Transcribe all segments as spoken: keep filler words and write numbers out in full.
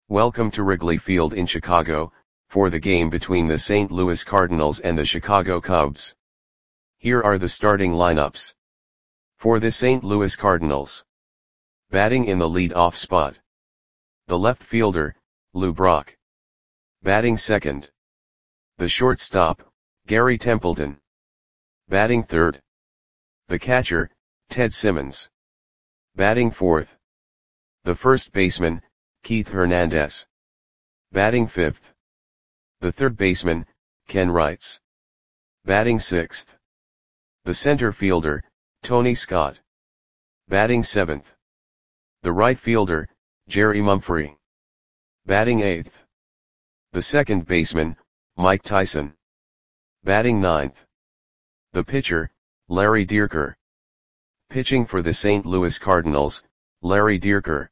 Welcome to Wrigley Field in Chicago, for the game between the Saint Louis Cardinals and the Chicago Cubs. Here are the starting lineups. For the Saint Louis Cardinals. Batting in the lead-off spot. The left fielder, Lou Brock. Batting second. The shortstop, Gary Templeton. Batting third. The catcher, Ted Simmons. Batting fourth. The first baseman, Keith Hernandez. Batting fifth. The third baseman, Ken Wrights. Batting sixth. The center fielder, Tony Scott. Batting seventh. The right fielder, Jerry Mumphrey. Batting eighth. The second baseman, Mike Tyson. Batting ninth. The pitcher, Larry Dierker. Pitching for the Saint Louis Cardinals, Larry Dierker.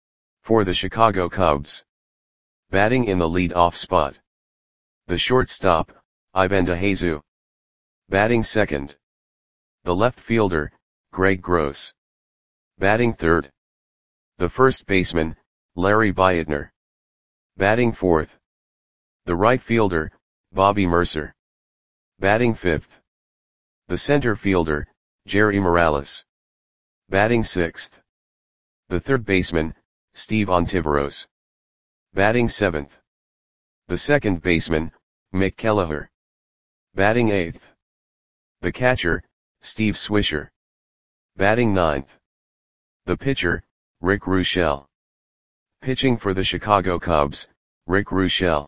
For the Chicago Cubs. Batting in the lead-off spot. The shortstop, Ivan DeJesus. Batting second. The left fielder, Greg Gross. Batting third. The first baseman, Larry Beitner. Batting fourth. The right fielder, Bobby Murcer. Batting fifth. The center fielder, Jerry Morales. Batting sixth. The third baseman, Steve Ontiveros. Batting seventh. The second baseman, Mick Kelleher. Batting eighth. The catcher, Steve Swisher. Batting ninth. The pitcher, Rick Ruschel. Pitching for the Chicago Cubs, Rick Ruschel.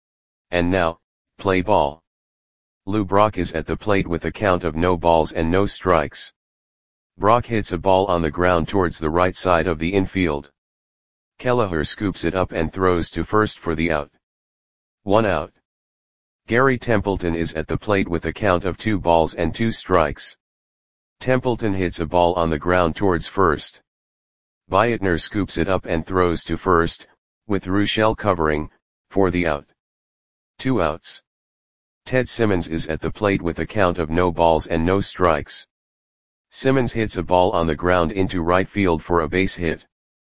And now, play ball. Lou Brock is at the plate with a count of no balls and no strikes. Brock hits a ball on the ground towards the right side of the infield. Kelleher scoops it up and throws to first for the out. One out. Gary Templeton is at the plate with a count of two balls and two strikes. Templeton hits a ball on the ground towards first. Beitner scoops it up and throws to first, with Ruschel covering, for the out. Two outs. Ted Simmons is at the plate with a count of no balls and no strikes. Simmons hits a ball on the ground into right field for a base hit.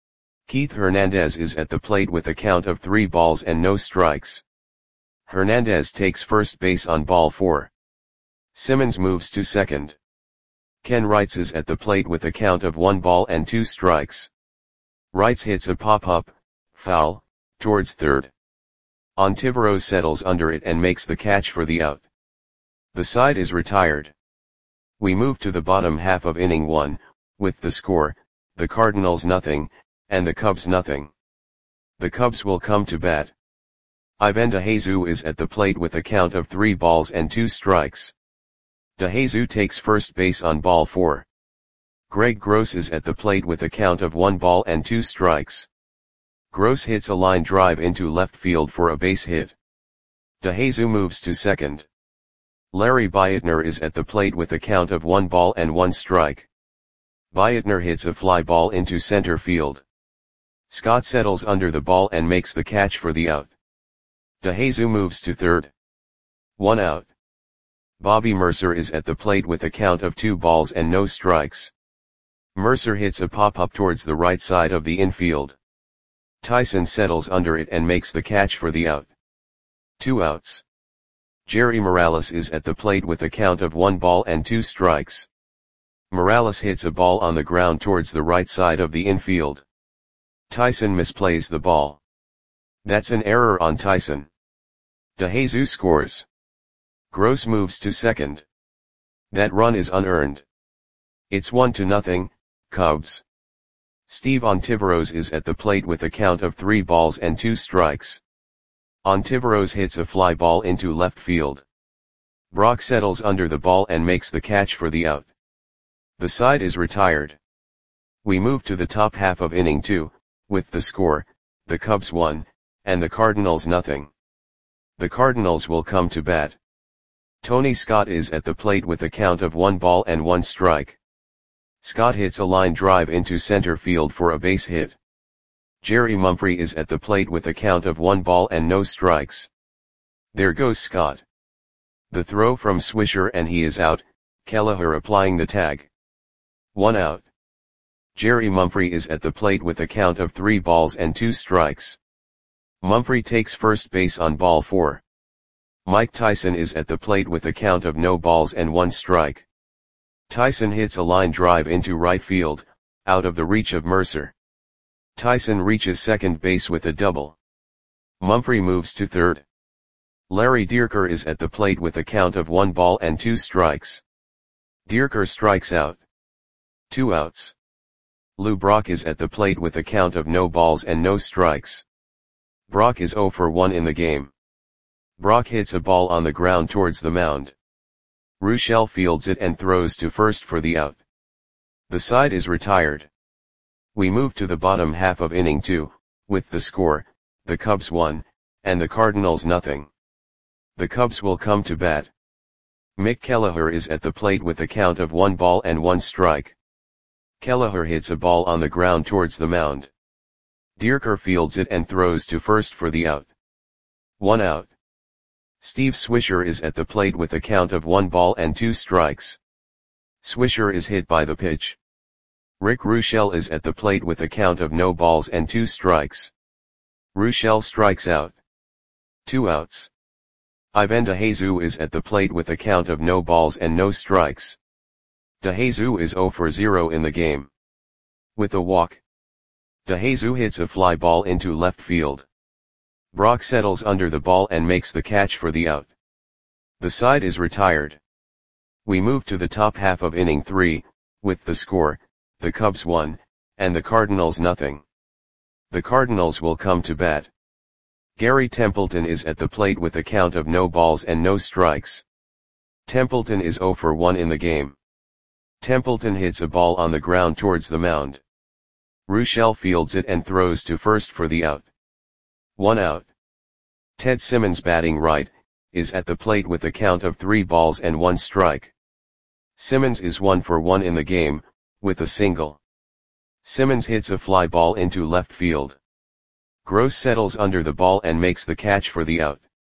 Keith Hernandez is at the plate with a count of three balls and no strikes. Hernandez takes first base on ball four. Simmons moves to second. Ken Wrights is at the plate with a count of one ball and two strikes. Wrights hits a pop-up, foul, towards third. Ontiveros settles under it and makes the catch for the out. The side is retired. We move to the bottom half of inning one, with the score, the Cardinals nothing, and the Cubs nothing. The Cubs will come to bat. Ivan DeJesus is at the plate with a count of three balls and two strikes. DeJesus takes first base on ball four. Greg Gross is at the plate with a count of one ball and two strikes. Gross hits a line drive into left field for a base hit. DeJesus moves to second. Larry Beitner is at the plate with a count of one ball and one strike. Beitner hits a fly ball into center field. Scott settles under the ball and makes the catch for the out. DeJesus moves to third. One out. Bobby Murcer is at the plate with a count of two balls and no strikes. Murcer hits a pop-up towards the right side of the infield. Tyson settles under it and makes the catch for the out. Two outs. Jerry Morales is at the plate with a count of one ball and two strikes. Morales hits a ball on the ground towards the right side of the infield. Tyson misplays the ball. That's an error on Tyson. DeJesus scores. Gross moves to second. That run is unearned. It's one to nothing, Cubs. Steve Ontiveros is at the plate with a count of three balls and two strikes. Ontiveros hits a fly ball into left field. Brock settles under the ball and makes the catch for the out. The side is retired. We move to the top half of inning two, with the score, the Cubs one, and the Cardinals nothing. The Cardinals will come to bat. Tony Scott is at the plate with a count of one ball and one strike. Scott hits a line drive into center field for a base hit. Jerry Mumphrey is at the plate with a count of one ball and no strikes. There goes Scott. The throw from Swisher and he is out, Kelleher applying the tag. One out. Jerry Mumphrey is at the plate with a count of three balls and two strikes. Mumphrey takes first base on ball four. Mike Tyson is at the plate with a count of no balls and one strike. Tyson hits a line drive into right field, out of the reach of Mercer. Tyson reaches second base with a double. Mumphrey moves to third. Larry Dierker is at the plate with a count of one ball and two strikes. Dierker strikes out. Two outs. Lou Brock is at the plate with a count of no balls and no strikes. Brock is oh for one in the game. Brock hits a ball on the ground towards the mound. Ruschel fields it and throws to first for the out. The side is retired. We move to the bottom half of inning two, with the score, the Cubs one, and the Cardinals nothing. The Cubs will come to bat. Mick Kelleher is at the plate with a count of one ball and one strike. Kelleher hits a ball on the ground towards the mound. Dierker fields it and throws to first for the out. One out. Steve Swisher is at the plate with a count of one ball and two strikes. Swisher is hit by the pitch. Rick Ruschel is at the plate with a count of no balls and two strikes. Ruschel strikes out. Two outs. Ivan DeJesus is at the plate with a count of no balls and no strikes. DeJesus is oh for zero in the game. With a walk. DeJesus hits a fly ball into left field. Brock settles under the ball and makes the catch for the out. The side is retired. We move to the top half of inning three, with the score, the Cubs one, and the Cardinals nothing. The Cardinals will come to bat. Gary Templeton is at the plate with a count of no balls and no strikes. Templeton is oh for one in the game. Templeton hits a ball on the ground towards the mound. Ruschel fields it and throws to first for the out. One out. Ted Simmons, batting right, is at the plate with a count of three balls and one strike. Simmons is one for one in the game, with a single. Simmons hits a fly ball into left field. Gross settles under the ball and makes the catch for the out.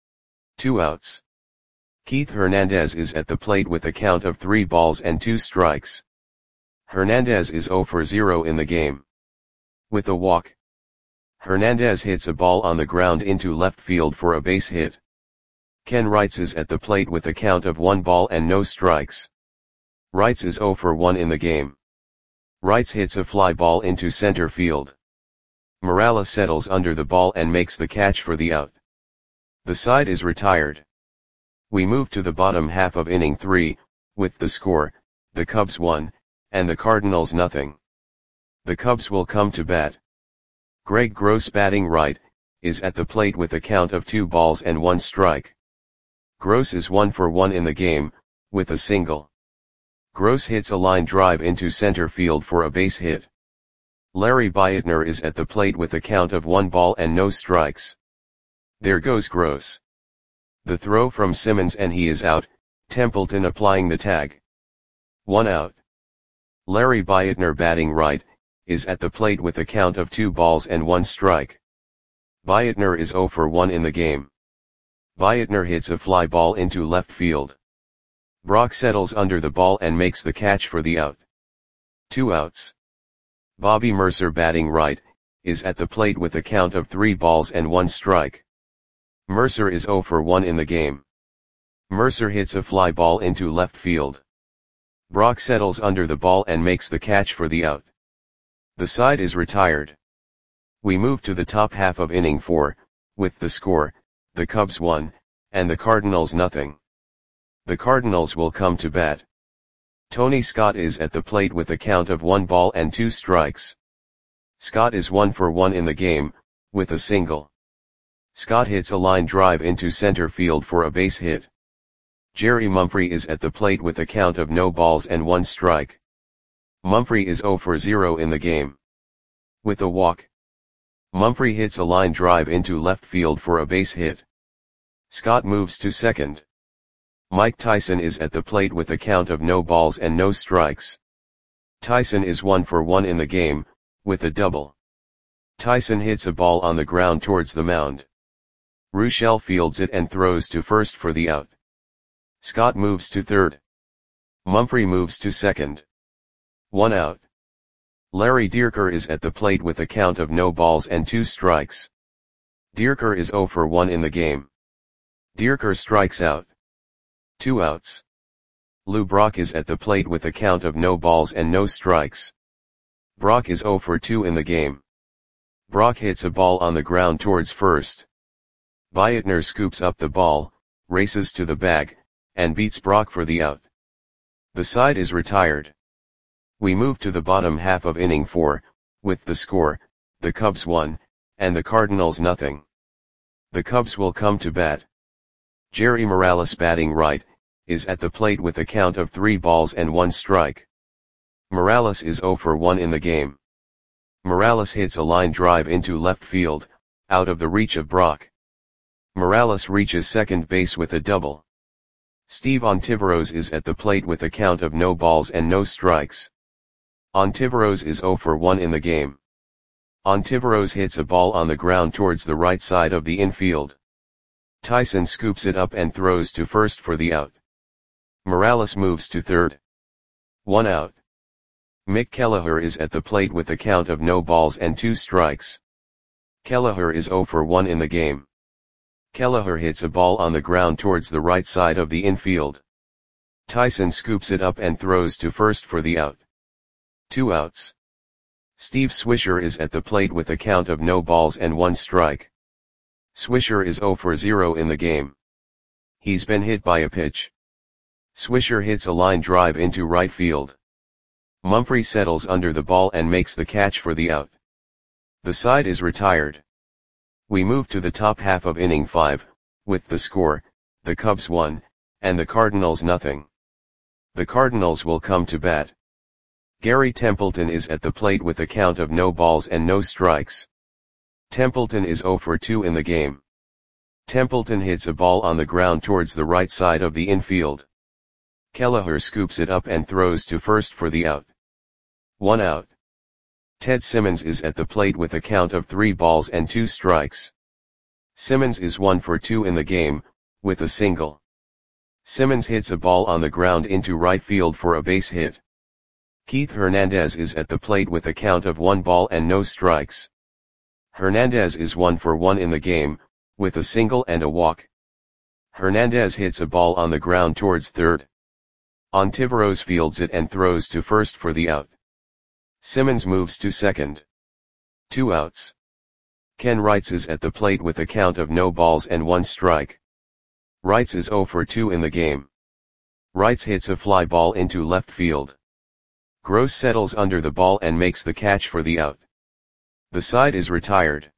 Two outs. Keith Hernandez is at the plate with a count of three balls and two strikes. Hernandez is oh for zero in the game. With a walk. Hernandez hits a ball on the ground into left field for a base hit. Ken Wrights is at the plate with a count of one ball and no strikes. Wrights is oh for one in the game. Wrights hits a fly ball into center field. Morales settles under the ball and makes the catch for the out. The side is retired. We move to the bottom half of inning three, with the score, the Cubs one, and the Cardinals nothing. The Cubs will come to bat. Greg Gross, batting right, is at the plate with a count of two balls and one strike. Gross is one for one in the game, with a single. Gross hits a line drive into center field for a base hit. Larry Beitner is at the plate with a count of one ball and no strikes. There goes Gross. The throw from Simmons and he is out, Templeton applying the tag. One out. Larry Beitner, batting right, is at the plate with a count of two balls and one strike. Beitner is oh for one in the game. Beitner hits a fly ball into left field. Brock settles under the ball and makes the catch for the out. Two outs. Bobby Mercer, batting right, is at the plate with a count of three balls and one strike. Mercer is oh for one in the game. Mercer hits a fly ball into left field. Brock settles under the ball and makes the catch for the out. The side is retired. We move to the top half of inning four, with the score, the Cubs one, and the Cardinals nothing. The Cardinals will come to bat. Tony Scott is at the plate with a count of one ball and two strikes. Scott is one for one in the game, with a single. Scott hits a line drive into center field for a base hit. Jerry Mumphrey is at the plate with a count of no balls and one strike. Mumphrey is oh for zero in the game. With a walk. Mumphrey hits a line drive into left field for a base hit. Scott moves to second. Mike Tyson is at the plate with a count of no balls and no strikes. Tyson is one for one in the game, with a double. Tyson hits a ball on the ground towards the mound. Ruschel fields it and throws to first for the out. Scott moves to third. Mumphrey moves to second. One out. Larry Dierker is at the plate with a count of no balls and two strikes. Dierker is zero for one in the game. Dierker strikes out. Two outs. Lou Brock is at the plate with a count of no balls and no strikes. Brock is zero for two in the game. Brock hits a ball on the ground towards first. Beitner scoops up the ball, races to the bag, and beats Brock for the out. The side is retired. We move to the bottom half of inning four, with the score, the Cubs one, and the Cardinals nothing. The Cubs will come to bat. Jerry Morales, batting right, is at the plate with a count of three balls and one strike. Morales is zero for one in the game. Morales hits a line drive into left field, out of the reach of Brock. Morales reaches second base with a double. Steve Ontiveros is at the plate with a count of no balls and no strikes. Ontiveros is zero for one in the game. Ontiveros hits a ball on the ground towards the right side of the infield. Tyson scoops it up and throws to first for the out. Morales moves to third. One out. Mick Kelleher is at the plate with a count of no balls and two strikes. Kelleher is zero for one in the game. Kelleher hits a ball on the ground towards the right side of the infield. Tyson scoops it up and throws to first for the out. Two outs. Steve Swisher is at the plate with a count of no balls and one strike. Swisher is zero for zero in the game. He's been hit by a pitch. Swisher hits a line drive into right field. Mumphrey settles under the ball and makes the catch for the out. The side is retired. We move to the top half of inning five, with the score, the Cubs one, and the Cardinals nothing. The Cardinals will come to bat. Gary Templeton is at the plate with a count of no balls and no strikes. Templeton is zero for two in the game. Templeton hits a ball on the ground towards the right side of the infield. Kelleher scoops it up and throws to first for the out. One out. Ted Simmons is at the plate with a count of three balls and two strikes. Simmons is one for two in the game, with a single. Simmons hits a ball on the ground into right field for a base hit. Keith Hernandez is at the plate with a count of one ball and no strikes. Hernandez is one for one in the game, with a single and a walk. Hernandez hits a ball on the ground towards third. Ontiveros fields it and throws to first for the out. Simmons moves to second. Two outs. Ken Wrights is at the plate with a count of no balls and one strike. Wrights is zero for two in the game. Wrights hits a fly ball into left field. Gross settles under the ball and makes the catch for the out. The side is retired.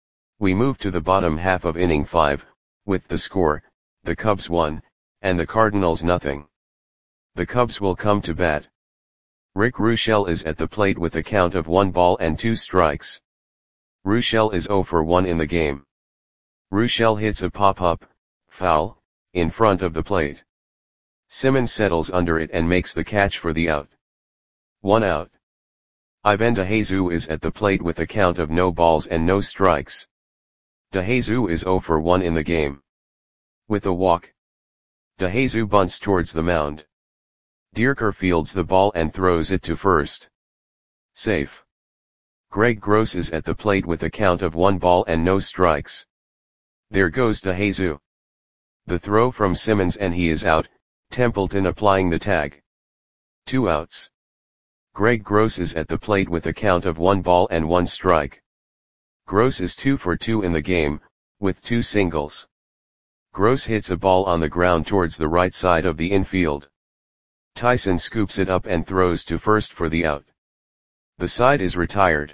We move to the bottom half of inning five, with the score, the Cubs one, and the Cardinals nothing. The Cubs will come to bat. Rick Ruschel is at the plate with a count of one ball and two strikes. Ruschel is zero for one in the game. Ruschel hits a pop-up, foul, in front of the plate. Simmons settles under it and makes the catch for the out. One out. Ivan DeJesus is at the plate with a count of no balls and no strikes. DeJesus is zero for one in the game. With a walk. DeJesus bunts towards the mound. Dierker fields the ball and throws it to first. Safe. Greg Gross is at the plate with a count of one ball and no strikes. There goes DeJesus. The throw from Simmons and he is out, Templeton applying the tag. Two outs. Greg Gross is at the plate with a count of one ball and one strike. Gross is two for two in the game, with two singles. Gross hits a ball on the ground towards the right side of the infield. Tyson scoops it up and throws to first for the out. The side is retired.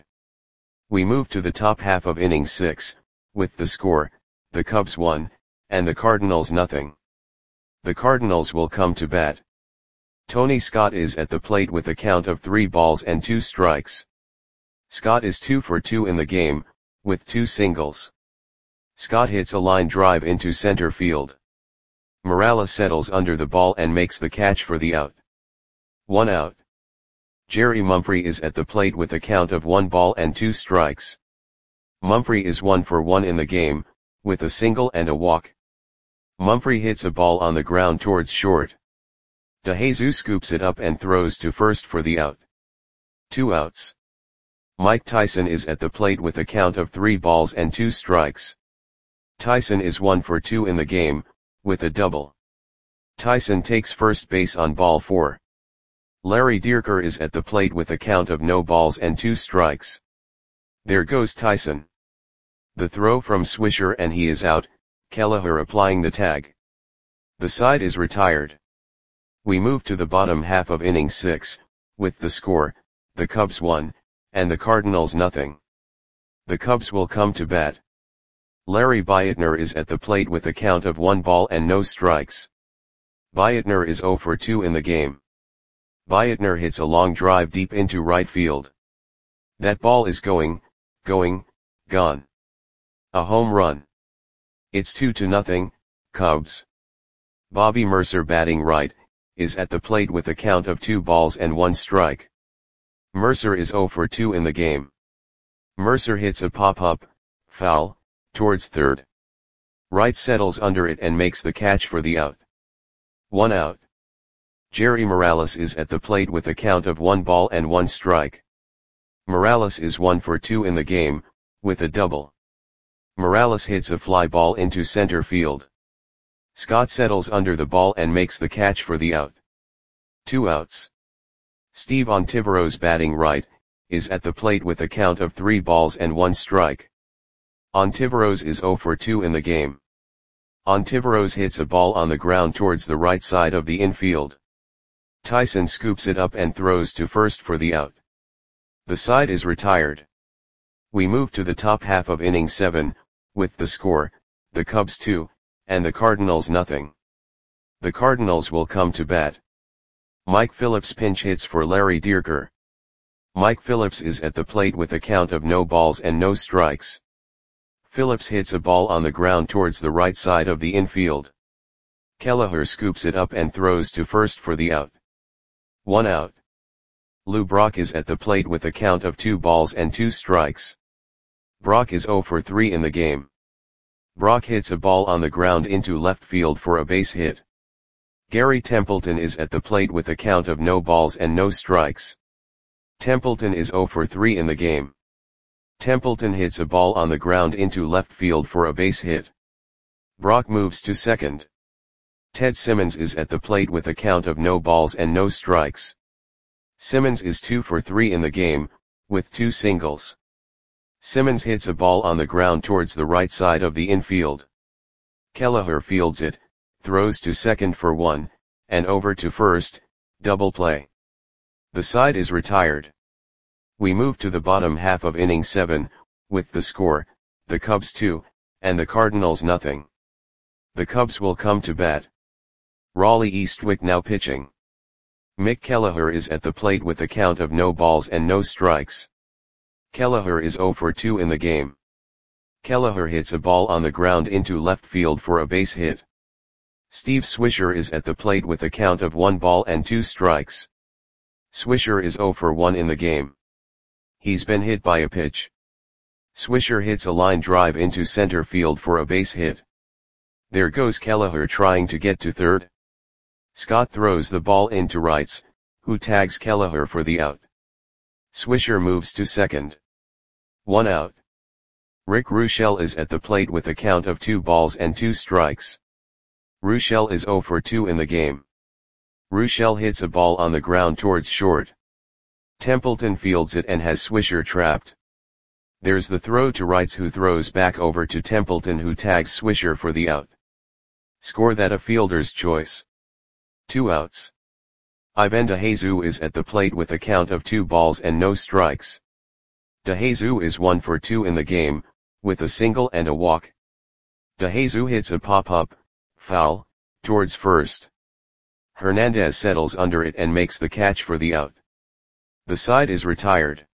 We move to the top half of inning six, with the score, the Cubs one, and the Cardinals nothing. The Cardinals will come to bat. Tony Scott is at the plate with a count of three balls and two strikes. Scott is two for two in the game, with two singles. Scott hits a line drive into center field. Morales settles under the ball and makes the catch for the out. One out. Jerry Mumphrey is at the plate with a count of one ball and two strikes. Mumphrey is one for one in the game, with a single and a walk. Mumphrey hits a ball on the ground towards short. DeJesus scoops it up and throws to first for the out. Two outs. Mike Tyson is at the plate with a count of three balls and two strikes. Tyson is one for two in the game, with a double. Tyson takes first base on ball four. Larry Dierker is at the plate with a count of no balls and two strikes. There goes Tyson. The throw from Swisher and he is out, Kelleher applying the tag. The side is retired. We move to the bottom half of inning six, with the score, the Cubs one, and the Cardinals nothing. The Cubs will come to bat. Larry Beitner is at the plate with a count of one ball and no strikes. Beitner is zero for two in the game. Beitner hits a long drive deep into right field. That ball is going, going, gone. A home run. It's two to nothing, Cubs. Bobby Mercer batting right, is at the plate with a count of two balls and one strike. Mercer is zero for two in the game. Mercer hits a pop-up, foul, towards third. Wright settles under it and makes the catch for the out. One out. Jerry Morales is at the plate with a count of one ball and one strike. Morales is one for two in the game, with a double. Morales hits a fly ball into center field. Scott settles under the ball and makes the catch for the out. Two outs. Steve Ontiveros batting right, is at the plate with a count of three balls and one strike. Ontiveros is zero for two in the game. Ontiveros hits a ball on the ground towards the right side of the infield. Tyson scoops it up and throws to first for the out. The side is retired. We move to the top half of inning seven, with the score, the Cubs two, and the Cardinals nothing. The Cardinals will come to bat. Mike Phillips pinch hits for Larry Dierker. Mike Phillips is at the plate with a count of no balls and no strikes. Phillips hits a ball on the ground towards the right side of the infield. Kelleher scoops it up and throws to first for the out. One out. Lou Brock is at the plate with a count of two balls and two strikes. Brock is zero for three in the game. Brock hits a ball on the ground into left field for a base hit. Gary Templeton is at the plate with a count of no balls and no strikes. Templeton is zero for three in the game. Templeton hits a ball on the ground into left field for a base hit. Brock moves to second. Ted Simmons is at the plate with a count of no balls and no strikes. Simmons is two for three in the game, with two singles. Simmons hits a ball on the ground towards the right side of the infield. Kelleher fields it, throws to second for one, and over to first, double play. The side is retired. We move to the bottom half of inning seven, with the score, the Cubs two, and the Cardinals nothing. The Cubs will come to bat. Raleigh Eastwick now pitching. Mick Kelleher is at the plate with a count of no balls and no strikes. Kelleher is zero for two in the game. Kelleher hits a ball on the ground into left field for a base hit. Steve Swisher is at the plate with a count of one ball and two strikes. Swisher is zero for one in the game. He's been hit by a pitch. Swisher hits a line drive into center field for a base hit. There goes Kelleher trying to get to third. Scott throws the ball into Wrights, who tags Kelleher for the out. Swisher moves to second. One out. Rick Ruschel is at the plate with a count of two balls and two strikes. Ruschel is zero for two in the game. Ruschel hits a ball on the ground towards short. Templeton fields it and has Swisher trapped. There's the throw to Wrights, who throws back over to Templeton, who tags Swisher for the out. Score that a fielder's choice. Two outs. Ivan DeJesus is at the plate with a count of two balls and no strikes. DeJesus is one for two in the game, with a single and a walk. DeJesus hits a pop-up, foul, towards first. Hernandez settles under it and makes the catch for the out. The side is retired.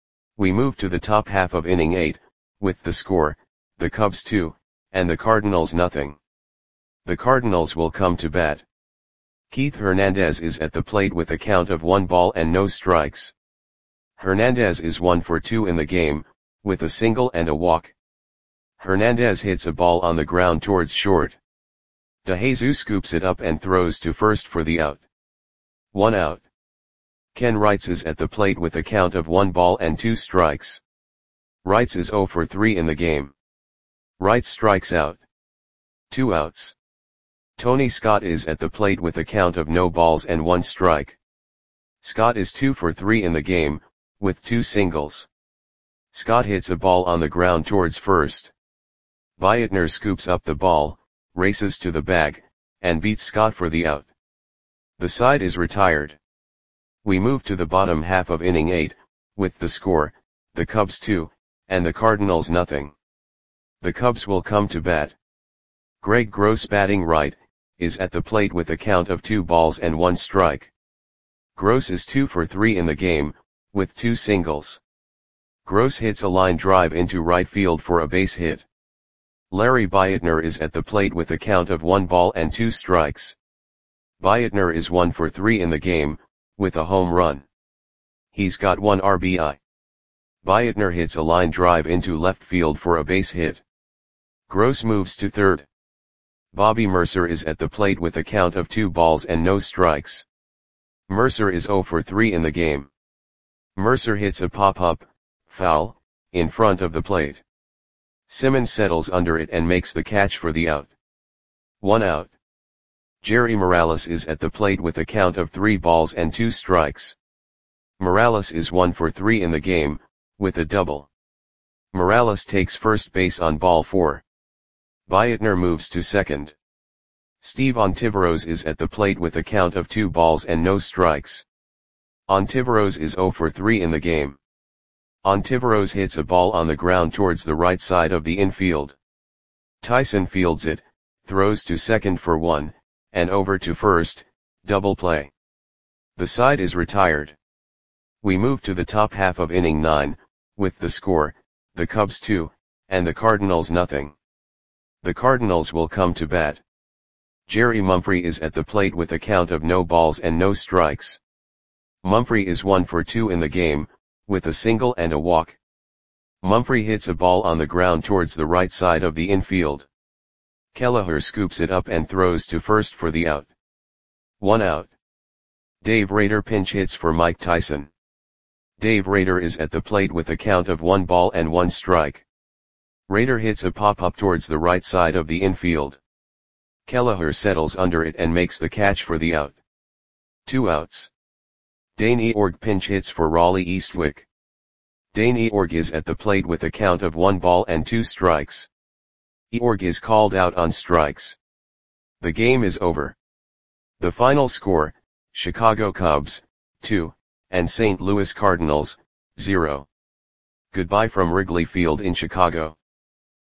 We move to the top half of inning eight, with the score, the Cubs two, and the Cardinals nothing. The Cardinals will come to bat. Keith Hernandez is at the plate with a count of one ball and no strikes. Hernandez is one for two in the game, with a single and a walk. Hernandez hits a ball on the ground towards short. DeJesus scoops it up and throws to first for the out. One out. Ken Wrights is at the plate with a count of one ball and two strikes. Wrights is zero for three in the game. Wright strikes out. Two outs. Tony Scott is at the plate with a count of no balls and one strike. Scott is two for three in the game, with two singles. Scott hits a ball on the ground towards first. Beitner scoops up the ball, races to the bag, and beats Scott for the out. The side is retired. We move to the bottom half of inning eight, with the score, the Cubs two, and the Cardinals nothing. The Cubs will come to bat. Greg Gross, batting right, is at the plate with a count of two balls and one strike. Gross is two for three in the game, with two singles. Gross hits a line drive into right field for a base hit. Larry Beitner is at the plate with a count of one ball and two strikes. Beitner is one for three in the game, with a home run. He's got one R B I. Beitner hits a line drive into left field for a base hit. Gross moves to third. Bobby Mercer is at the plate with a count of two balls and no strikes. Mercer is zero for three in the game. Mercer hits a pop-up, foul, in front of the plate. Simmons settles under it and makes the catch for the out. One out. Jerry Morales is at the plate with a count of three balls and two strikes. Morales is one for three in the game, with a double. Morales takes first base on ball four. Beitner moves to second. Steve Ontiveros is at the plate with a count of two balls and no strikes. Ontiveros is zero for three in the game. Ontiveros hits a ball on the ground towards the right side of the infield. Tyson fields it, throws to second for one, and over to first, double play. The side is retired. We move to the top half of inning nine, with the score, the Cubs two, and the Cardinals nothing. The Cardinals will come to bat. Jerry Mumphrey is at the plate with a count of no balls and no strikes. Mumphrey is one for two in the game, with a single and a walk. Mumphrey hits a ball on the ground towards the right side of the infield. Kelleher scoops it up and throws to first for the out. One out. Dave Rader pinch hits for Mike Tyson. Dave Rader is at the plate with a count of one ball and one strike. Rader hits a pop-up towards the right side of the infield. Kelleher settles under it and makes the catch for the out. Two outs. Dane Eorg pinch hits for Raleigh Eastwick. Dane Eorg is at the plate with a count of one ball and two strikes. Eorg is called out on strikes. The game is over. The final score, Chicago Cubs, two, and Saint Louis Cardinals, zero. Goodbye from Wrigley Field in Chicago.